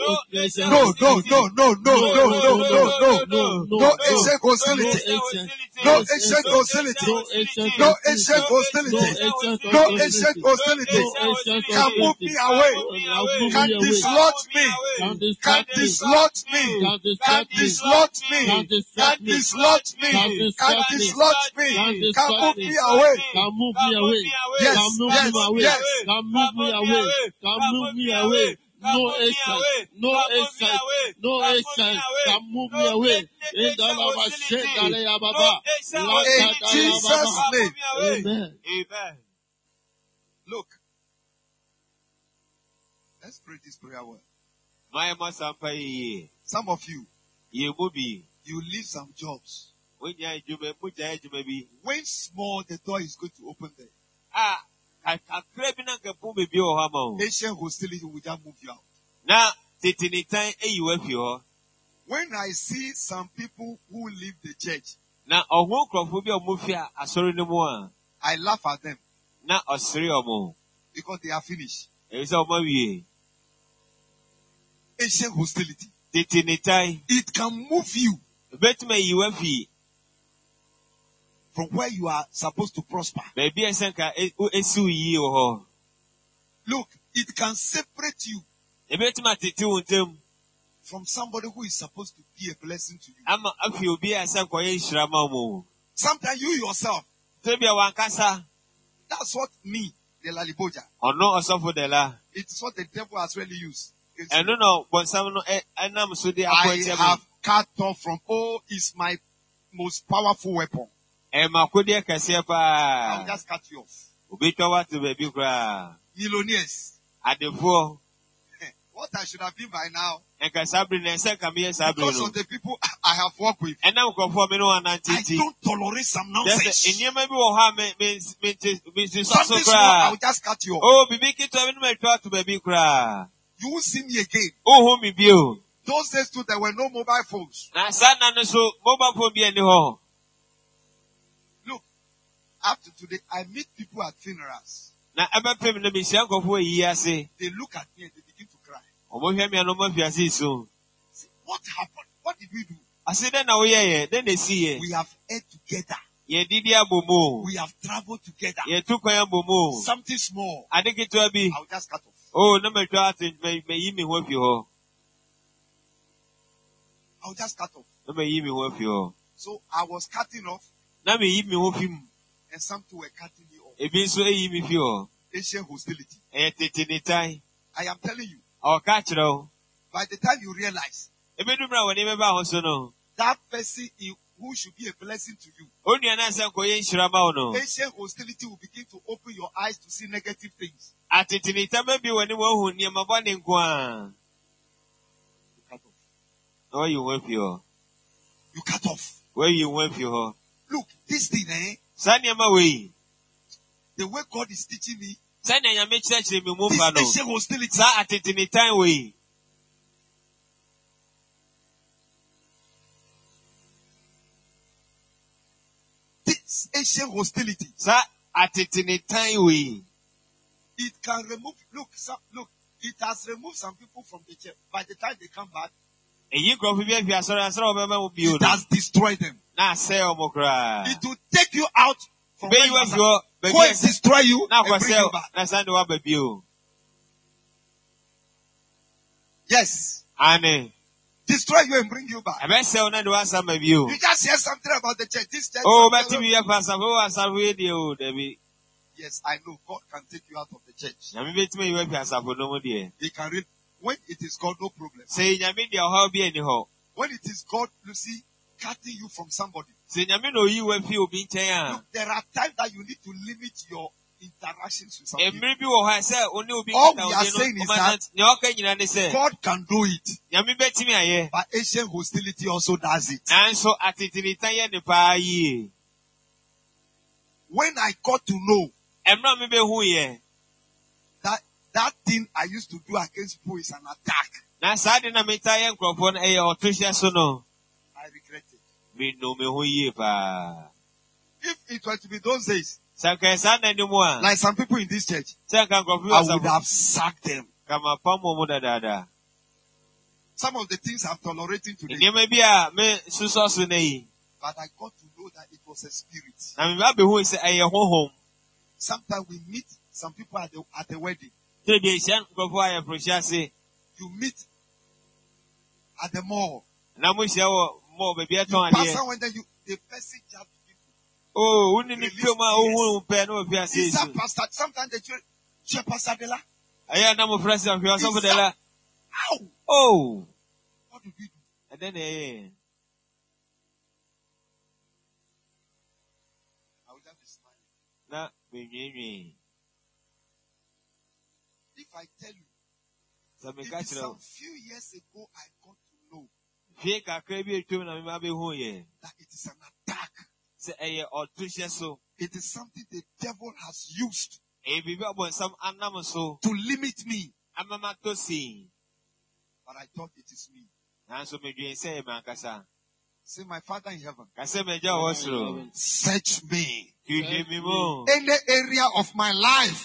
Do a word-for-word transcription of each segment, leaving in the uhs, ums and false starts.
ancient No, no, hostility. no, no, no, no, no, no, no, no, no, no ancient hostility. ancient, No ancient hostility. no ancient No hostility. ancient hostility. No ancient No hostility. ancient hostility No ancient can move hostility. me away. Now move Can me away. dislodge me. Can Can distract me. dislodge me. Can Can distract me. dislodge me. Can Can distract me. dislodge me. Can Can distract me. dislodge me. Can Can distract move me. me away. Can move me away. Yes, Can move yes, me away. yes. Can move me away. Can move me away. No ancient, no ancient, no ancient can move me away. In the name of Shekale Baba. In Jesus' name. Amen. Amen. Look. Let's pray this prayer well. My masampa ye. Some of you, Ye mubi. you leave some jobs. When ya jume muja jume bi. When small, the door is going to open there. Ah, ka ka krebi na ka pumbe bi o hama o. Ancient hostility will just move you out. Na titinitan e yiwe fi ho. When I see some people who leave the church, Na ohun krofo bi o mu fi asori ni mu a. I laugh at them Na osiri omo. because they are finished. E se omo wiye. Ancient hostility. Titinitan. It can move you Betuma yiwe fi. from where you are supposed to prosper. Baby esenka esi yi o ho. Look, it can separate you E betuma titi untem. from somebody who is supposed to be a blessing to you. Ama afi obi asenko ye nshirama mo. Sometimes you yourself, Tebi wankasa. that's what me, the Laliboja, Ono osofo de la. it is what the devil has really used. against Eno me. no bonsam no enam so de I appoint have me. cut off from, oh, it's my most powerful weapon. E makode kase I'll pa. just cut you off. Obi twa to baby kra. Millionaires. Adefo What I should have been by now, enka sabri na ense ka me sabri because no. of the people I have worked with, Enam krofo me no I anantiti. don't tolerate some Yes, nonsense. enyema bi wo ha me me me me so so Something small, I'll kra. just cut you off. Oh, bibi kitwa me no me twa to baby kra. You won't see me again. Oh, hu mi bio. Those days too, there were no mobile phones. Na sana no so mobile phone bi ani ho. Look, after today, I meet people at funerals. Na abapem na me hia krofo yi ase. They look at me and they begin to cry. Omo hia me no ma fi ase so. Say, what happened? What did we do? Ase den na wo ye ye, den na si ye. We have ate together. Ye didi abomo. We have traveled together. Ye tu kwan abomo. Something small, Ade kitwa bi. I'll just cut off. Oh, na me twa ate me me yi me ho fi ho. I'll just cut off. Na me yi me ho fi ho. So I was cutting off, Na me yi me ho fi mu. and some two were cutting me off. Ebi nso eyi me fi ho. Ancient hostility. E tete ni tai. I am telling you, O ka kire o. by the time you realize Ebi dumra woni me ba ho so no. that person in- who should be a blessing to you, Onua na se ko ye nhira ma wo no. ancient hostility will begin to open your eyes to see negative things. Atete ni tama bi woni wo hu ni ma ba ne nko a. You cut off. No you wo fi ho. You cut off. Where you wo fi ho. Look, this thing, eh? Sa ne ma we. The way God is teaching me, Sa ne ya me kire kire me mu this fa no. ancient hostility, Sa atete ni tai we. this ancient hostility, Sa atete ni tai we. it can remove, look, some, look, it has removed some people from the church. By the time they come back, Eyi krofo bi afi asori asori o be ma wo bi o it no. has destroyed them. Na se o mo kra. It will take you out from Be where you you are. have your Go and destroy you na and kwa bring se you back. na sa de wa ba bi o. Yes. Ane. Destroy you and bring you back. Ebe se o na de wa sa ma bi o. You just hear something about the church. This church. Oh, but you have a sabo asabo e de o de bi. Yes, I know. God can take you out of the church. Na me betime you have asabo no mo de. He can read. When it is God, no problem. Se nyame de ho bi ani ho. When it is God, you see, cutting you from somebody. Se nyame no yi wa fi obi nchen a. Look, there are times that you need to limit your interactions with some people. Emre bi wo ha se oni obi All kita we are oni saying no. is O ma that ne o ka nyina ne se. God can do it, Nyame betime aye. but ancient hostility also does it. Nanso atitinitan ye ne pa yi. When I got to know Emra me be hu ye. that that thing I used to do against people is an attack, Na sa de na meta ye nkrofo na e otohye so no. I regret it. Me no me hu ye pa. If it were to be those days, Sanka sa na ni mu a. like some people in this church, Sanka nkrofo I asabo. would have sacked them. Kama pamo mu da da da. some of the things I'm tolerating today. But I got to know that it was a spirit. Sometimes we meet some people at the, at the wedding. You meet at the mall. You pass out and then you, the person jump people. Oh, we need to Is that pastor? Sometimes the church, pastor de la. I am a president of your de la. Oh, what did we do? And then, eh, I will just be smiling. Not me. If I tell you, Some some few years ago I got to know that it is an attack. It is something the devil has used to limit me. But I thought it is me. Say, my Father in heaven, search me. Any area of my life,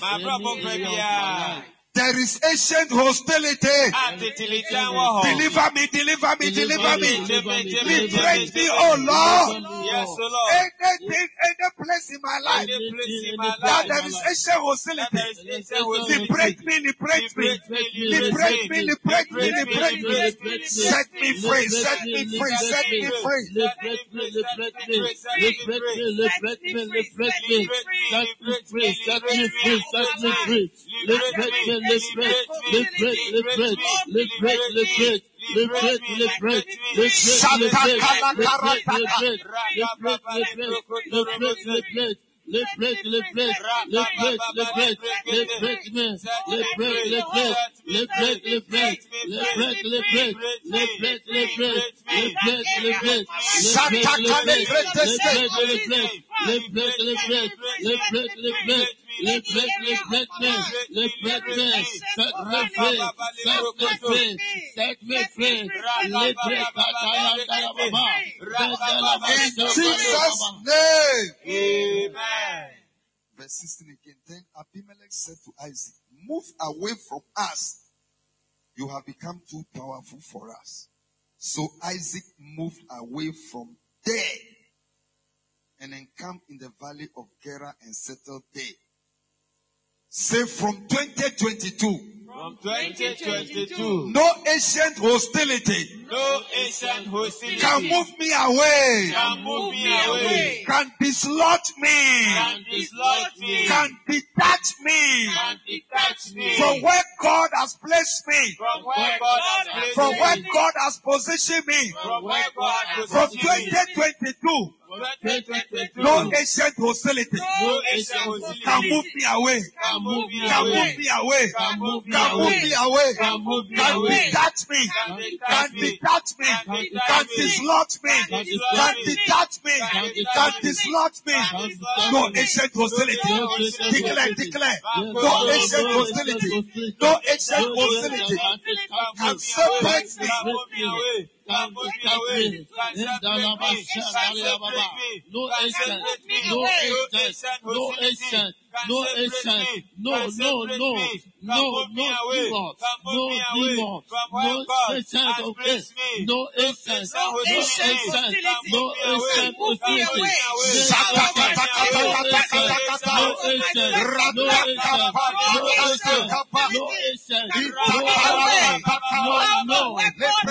there is ancient hostility. Deliver me, deliver me, deliver me. Liberate me, oh Lord. Anything, any place in my life that there is ancient hostility. Liberate me, liberate me. Liberate me, liberate me, liberate me. Set me free, set me free, set me free. Liberate me, liberate me, liberate me, liberate me, liberate me. Set me free, set me free, set me free. Liberate me, liberate, liberate, liberate, liberate, liberate. Liberate, liberate, liberate, liberate, liberate, liberate, liberate, liberate, liberate, liberate, liberate, liberate, liberate me, liberate, liberate, liberate, liberate, liberate, liberate, liberate, liberate, liberate, liberate, liberate, liberate, liberate, liberate, liberate, liberate me, liberate me, set me free, set me free, set me free, liberate in Jesus' name. Amen. Verse sixteen again. Then Abimelech said to Isaac, move away from us. You have become too powerful for us. So Isaac moved away from there and encamped in the valley of Gerar and settled there. Say from twenty twenty-two. From twenty twenty-two. No ancient hostility. No ancient hostility. Can move me away. Can move me away. Can dislodge me. Can dislodge me. Can detach me. Can detach me. From where God has placed me. From where God has placed me. From where God has positioned me. From where God has From positioned me. twenty twenty-two. twenty twenty-two. No ancient hostility. No ancient hostility. Can move me away. Can move me Can away. move me away. Can move me Can move me away. Can move me Can away. detach me. Can Can detach me. Can dislodge me. Can detach me. Can dislodge me. No ancient hostility. Declare, declare. No ancient hostility. No ancient hostility. Can separate me. Can move me away. Can move me away. No ancient, no ancient, no ancient, no ancient, no, no, no, no, no demon, no demon, no ancient of it, no ancient, no ancient, no ancient authority, no ancient, no ancient, no ancient, no ancient, no, no, no, no,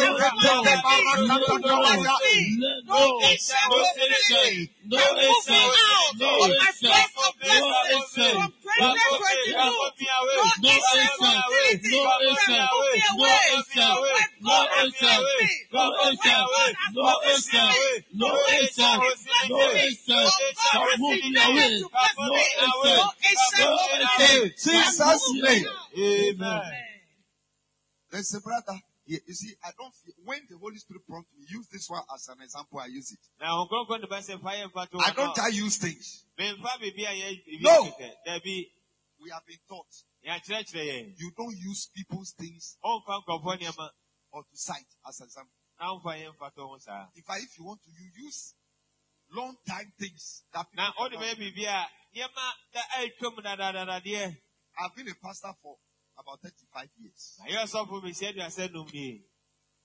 no, no, ancient, no ancient, no ancient, no ancient, no ancient, no ancient, no ancient, no ancient, no ancient, no ancient, no ancient, no ancient, no ancient, can move me away, no ancient, no ancient, Jesus' name. Amen. There's a brother. Yeah, you see, I don't feel, when the Holy Spirit prompts me, use this one as an example, I use it. Now, I don't I use things. No. We have been taught. You don't use people's things or to cite as an example. In fact, if you want to, you use long time things. That now, all the baby, I've been a pastor for about thirty-five years.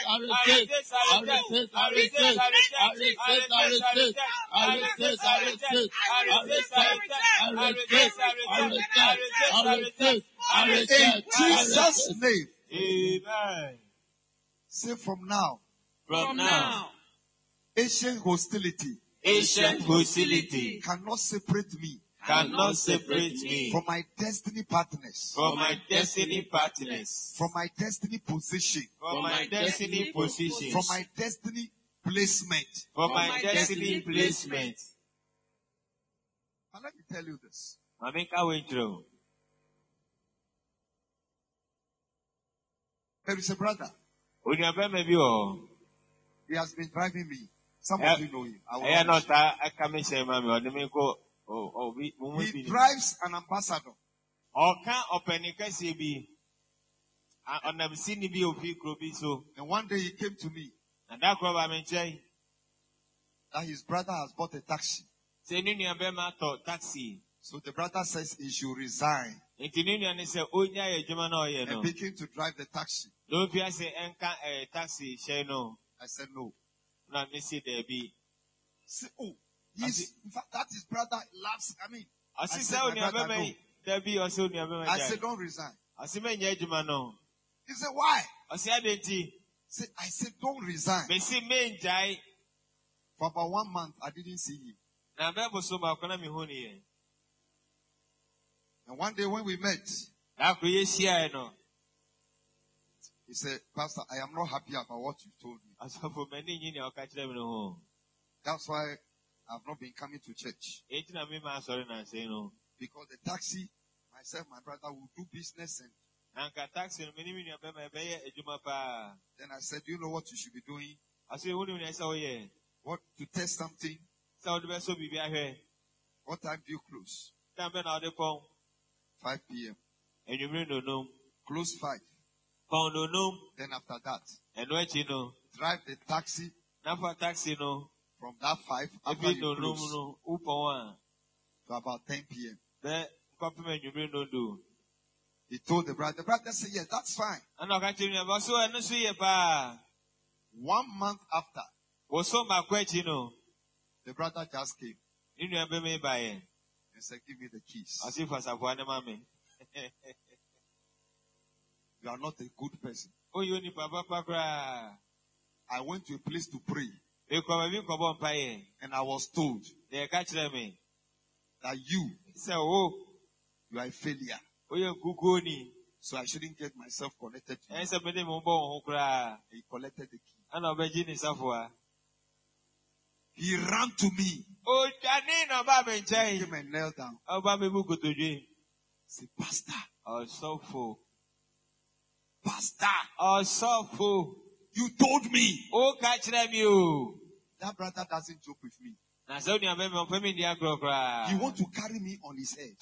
I resist, I resist, I resist, I resist, I resist, I resist, I resist, I resist, I resist, I resist, I resist, I resist. In Jesus' name. Amen. Say from now. From now. Ancient hostility. Ancient hostility cannot separate me. Cannot separate me from my destiny partners. From my destiny partners. From my destiny position. From my destiny position. From my destiny placement. From my destiny placement. And let me tell you this. I make our way through. There is a brother. He has been driving me. Some of you know him. I will He drives an ambassador. And one day he came to me that his brother has bought a taxi. So the brother says he should resign and begin to drive the taxi. I said no. Say, oh, he's, in fact, that his brother loves. I mean, I said, my brother, no. I said, don't resign. He said, why? Say, I said, don't resign. For about one month, I didn't see him. And one day when we met, he said, Pastor, I am not happy about what you told me. That's why I've not been coming to church. Because the taxi, myself, my brother will do business and then I said, do you know what you should be doing? What, to test something? What time do you close? five p.m. Close five. Then after that, drive the taxi from that five after you close to about ten p.m. He told the brother. The brother said, yes, that's fine. One month after, the brother just came and said, give me the keys. You are not a good person. I went to a place to pray. And I was told that you, you are a failure. So I shouldn't get myself connected to you. He collected the key. He ran to me. He came and knelt down. Say, Pastor. Pastor. You told me. That brother doesn't joke with me. He wants to carry me on his head.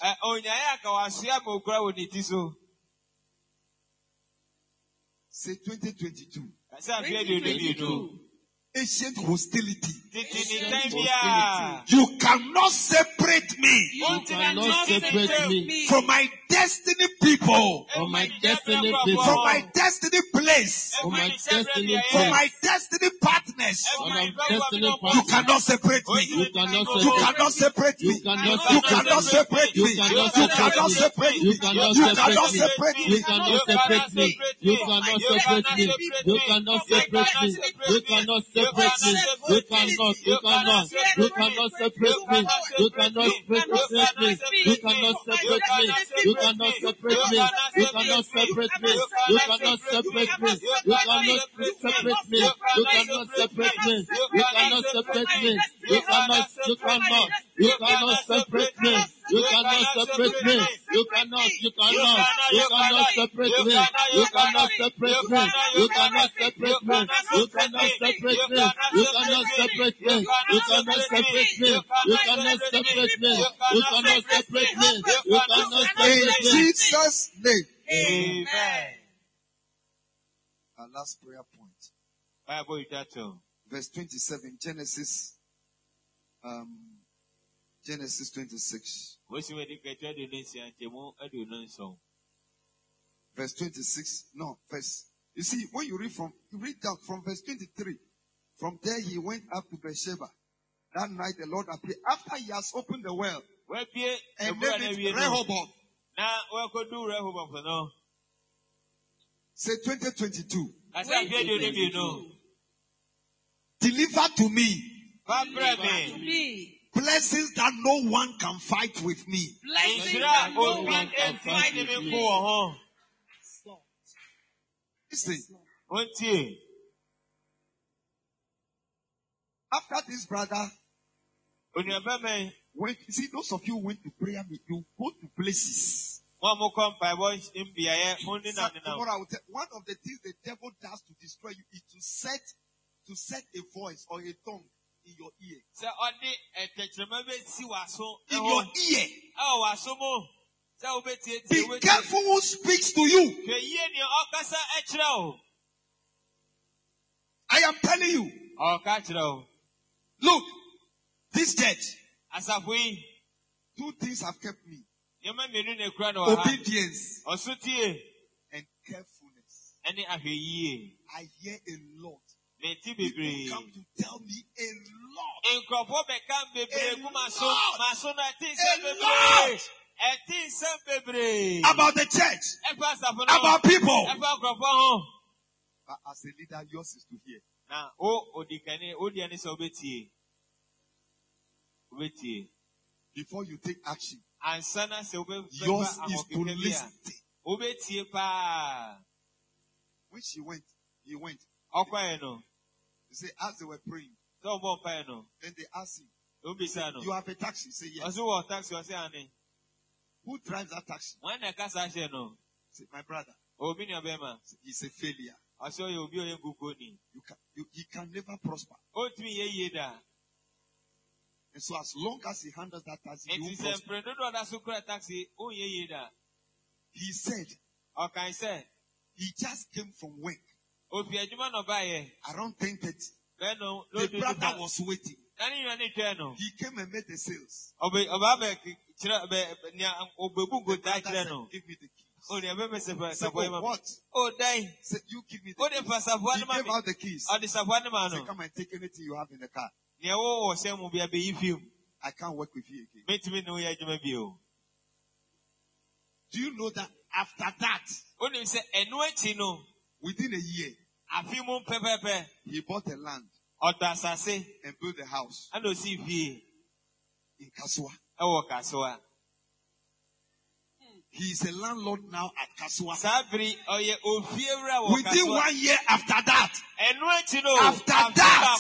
Say twenty twenty-two. twenty twenty-two. Ancient hostility. Ancient hostility. You cannot separate me. You cannot separate me from my destiny people. From my destiny people. From my destiny place. From my destiny place. From my destiny partners. From my destiny partners. You cannot separate me. You cannot separate me. You cannot separate me. You cannot separate me. You cannot separate me. You cannot separate me. You cannot separate me. You cannot separate me. You cannot separate me. You cannot separate me. You cannot. You cannot. You cannot separate me. You cannot separate me. You cannot separate me. You cannot separate me. You cannot separate me. You cannot separate me. You cannot separate me. You cannot separate me. You cannot separate me. You cannot. You cannot. You cannot separate me. You cannot separate me. You cannot. You cannot. You cannot separate me. You cannot separate me. You cannot separate me. You cannot separate me. You cannot separate me. You cannot separate me. You cannot separate me. You cannot separate me. You cannot separate me. In Jesus' name. Amen. Our last prayer point. Verse twenty-seven, Genesis. Um, Genesis twenty-six. Verse twenty-six. No, verse You see, when you read from, you read down from verse twenty-three. From there he went up to Beersheba. That night the Lord appeared. After he has opened the well, and named it Rehoboth. Say twenty twenty-two. Deliver to me. Deliver to me. Blessings that no one can fight with me. Blessings that no one can fight with me. Listen. After this brother, when you see those of you who went to prayer, you go to places. One of the things the devil does to destroy you is to set to set a voice or a tongue in your ear. In your ear. Be careful who speaks to you. I am telling you. Look, this church. Two things have kept me. Obedience and carefulness. I hear a lot. People come to tell me a lot. A lot. A lot. About the church. About people. But as a leader, yours is to hear. Before you take action, yours is to listen. When she went, he went. He said, as they were praying, then they asked him, you have a taxi? He said, yes. Who drives that taxi? He said, my brother. He's a failure. You can, you, he can never prosper. And so as long as he handles that taxi, he will prosper. He said, he just came from work. Around ten thirty. The brother was waiting. He came and made the sales. The brother said, give me the keys. Said, oh, what? Said, you give me the keys. He gave out the keys. Said, come and take anything you have in the car. I can't work with you again. Do you know that after that, within a year, he bought a land and built a house in Kasua. He is a landlord now at Kasua. Within one year after that, after that,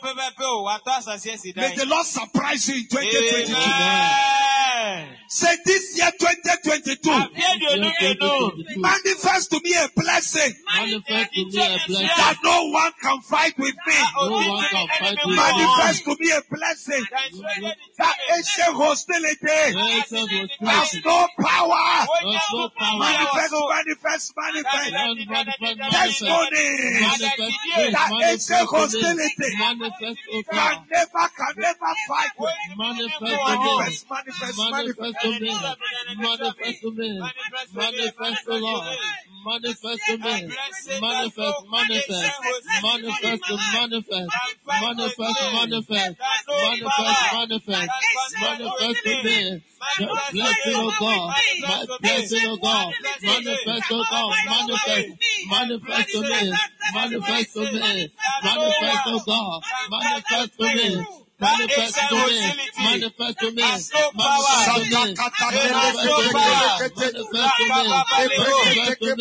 may the Lord surprise you in twenty twenty-two. Amen. Say this year twenty twenty-two, manifest to me a blessing, Manifest to me a blessing that no one can fight with me. no one can fight with me. Manifest to me a blessing that ancient hostility has no power. There's no power. Manifest, manifest, manifest. Manifest, Testimony that ancient hostility manifest, oh can God. never, can never fight with me. Manifest to me. Manifest, manifest, Manifest to me. Manifest to me. Manifest to Lord. Manifest to me. Manifest, manifest. Manifest to manifest. Manifest, manifest. Manifest, manifest. Manifest to me. The blessing of God. My blessing of God. Manifest, oh God. Manifest. Manifest to me. Manifest to me. Manifest, oh God. Manifest to me. Manifest to me. Manifest to me. Manifest to me. Manifest to me. Manifest to me. Manifest to me. Manifest to me.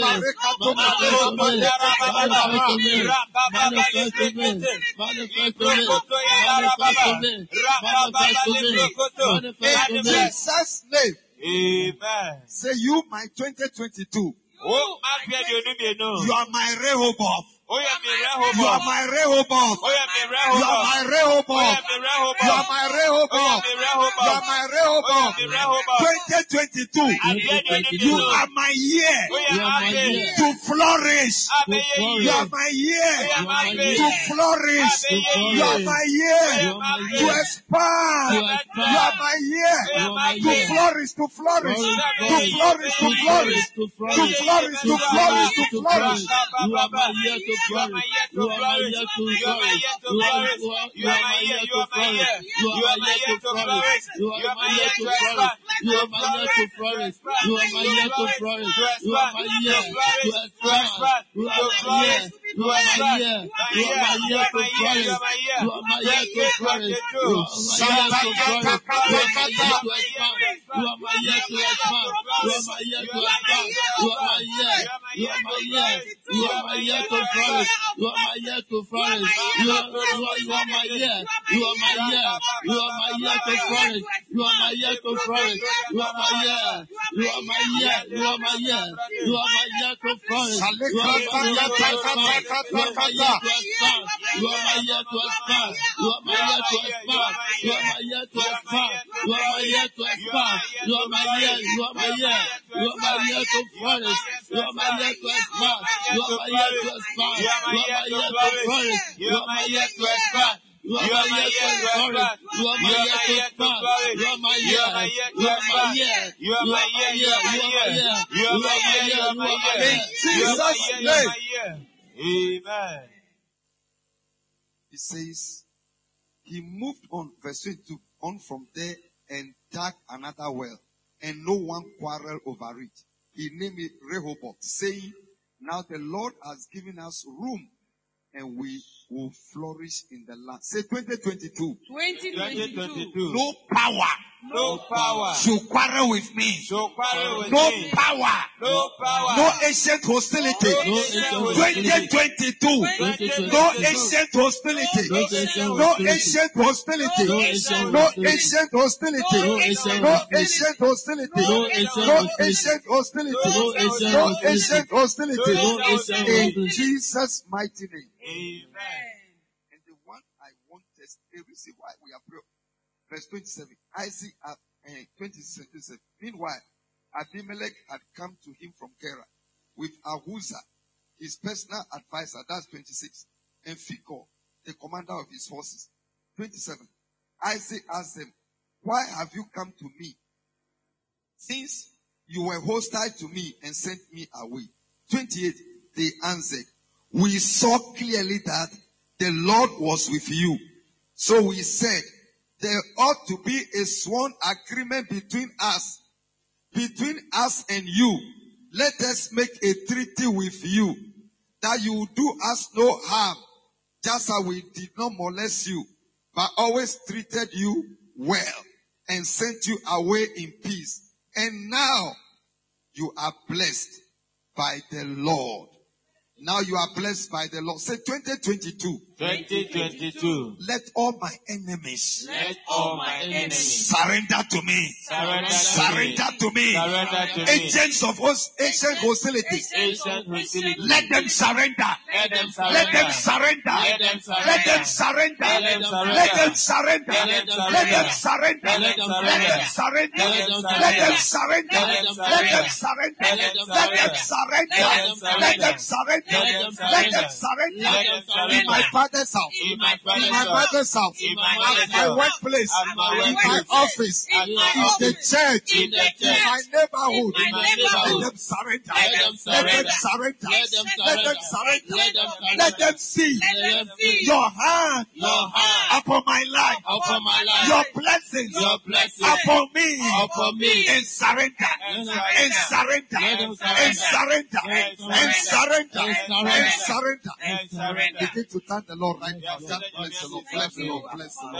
Manifest to me. Manifest to me. Manifest to me. Manifest to me. Manifest to me. In Jesus' name. Amen. Say you, my twenty twenty-two. Oh, You are my Rehoboth. oh, yeah, me You are Rehoboth. my Rehoboth. Oh, yeah, me You are my Rehoboth. You are my Rehoboth. You are my Rehoboth. twenty twenty-two. You are my year to flourish. You are my year to flourish. You are my year to expand. You are my year to flourish, to flourish, to flourish, to flourish, to flourish, to flourish, to flourish. You are my year to flourish. You are my year to flourish. You are my year to flourish. You are my year to flourish. You are my year to flourish. You are my year to flourish. You are my year to flourish. You are my year to expand. You are my year. You are my year. You are my year to flourish. You are my year to flourish. You are my year to flourish. You are my year to expand. You are my year to expand. You are my year. You are my year. You are my year to flourish. You are my year to flourish. You are you are my year. You are my year. You are my year to flourish. You are my year to flourish. You are my year. You are my year. You are my year. You are my year to flourish. You are my year to expand. You are my year to expand. You are my year to expand. You are my year to expand. You are my year to expand. You are my year to expand. You are my year. You are my year. You are my year to flourish. You are my year to expand. You are my year to expand. You are my year to flourish. You are my year to expand. You are my year to flourish. You are my year to expand. You are my year. You are my year. You are my year. You are my year. You are my year. You are my year. Jesus' name. Amen. He says, he moved on, verse twenty-two, on from there and dug another well, and no one quarreled over it. He named it Rehoboth, saying, now the Lord has given us room, and we will flourish in the land. Say twenty twenty-two. twenty twenty-two. No power. No power. Should quarrel with me. Should quarrel with no me. Power. No power. No ancient hostility. No twenty twenty-two. No ancient hostility. No ancient hostility. No ancient hostility. No ancient hostility. No ancient hostility. No ancient hostility. In Jesus' mighty name. Amen. And the one I want us to see why we are praying. Verse twenty-seven. Isaac at uh, twenty-seven. Meanwhile, Abimelech had come to him from Gerar with Ahuzah, his personal advisor. That's twenty-six. And Phicol, the commander of his forces. twenty-seven. Isaac asked them, why have you come to me? Since you were hostile to me and sent me away. twenty-eight. They answered, we saw clearly that the Lord was with you. So we said, there ought to be a sworn agreement between us, between us and you. Let us make a treaty with you, that you will do us no harm, just as we did not molest you, but always treated you well, and sent you away in peace. And now you are blessed by the Lord. Now you are blessed by the Lord. Say twenty twenty-two. twenty twenty-two. Let all my enemies. Let all my enemies surrender to me. Surrender, surrender to me. Surrender to me. Agents of host, ancient hostility. Ancient hostility. Let them surrender. Let them surrender. Let them surrender. Let them surrender. Let them surrender. Let them surrender. Let them surrender. Let them surrender. Let them surrender. Let them surrender. Let them surrender. Let them surrender. Let them surrender. Let them surrender. In my father's house. In my In my father's house. In my At my workplace. At my In my workplace. office. At In my the church. In the In church. my neighborhood. In my neighborhood. Let them surrender. Let them Let them surrender. surrender. Let them Let them surrender. surrender. Let them surrender. Let them see Let them see your hand your hand upon my life. upon my life. Your blessings Your blessings upon me. upon me. And surrender. And And surrender. Let them And surrender. And And surrender. And And surrender. surrender. And surrender. Begin to thank the Lord right now. Just bless the Lord. Bless the Lord. Bless the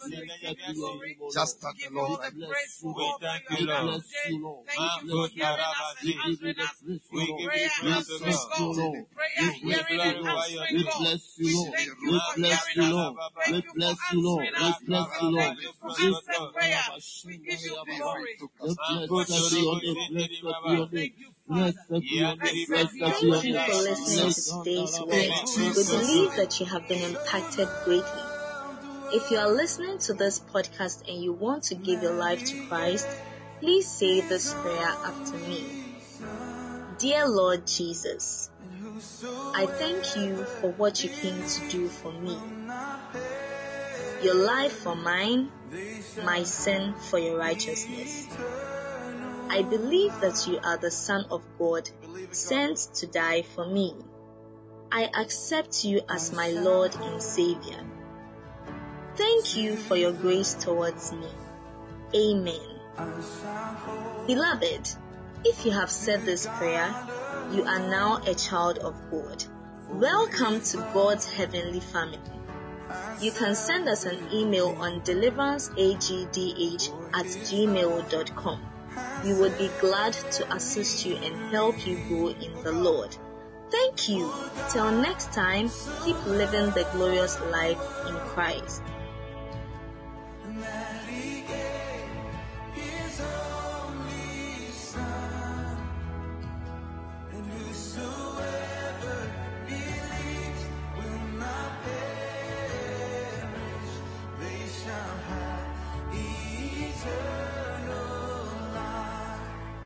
Lord. Just thank the Lord right now. We thank you, Lord. Bless you, Lord. Man, We good bless Rabbi, you. We give you the praise, We Lord. give you We praise, bless Lord. you, Lord. We We bless you, Lord. glorify your We name. bless you, Lord. We bless you, Lord. We bless you, Lord. We bless bless you, Lord. We give you glory. Blessed be your name. Blessed be your name. Blessed be your name. Blessed be Thank your you name. for listening to today's word. We believe that you have been impacted greatly. If you are listening to this podcast and you want to give your life to Christ, please say this prayer after me. Dear Lord Jesus, I thank you for what you came to do for me. Your life for mine, my sin for your righteousness. I believe that you are the Son of God, sent to die for me. I accept you as my Lord and Savior. Thank you for your grace towards me. Amen. Beloved, if you have said this prayer, you are now a child of God. Welcome to God's heavenly family. You can send us an email on deliveranceagdh at gmail dot com. We would be glad to assist you and help you grow in the Lord. Thank you. Till next time, keep living the glorious life in Christ.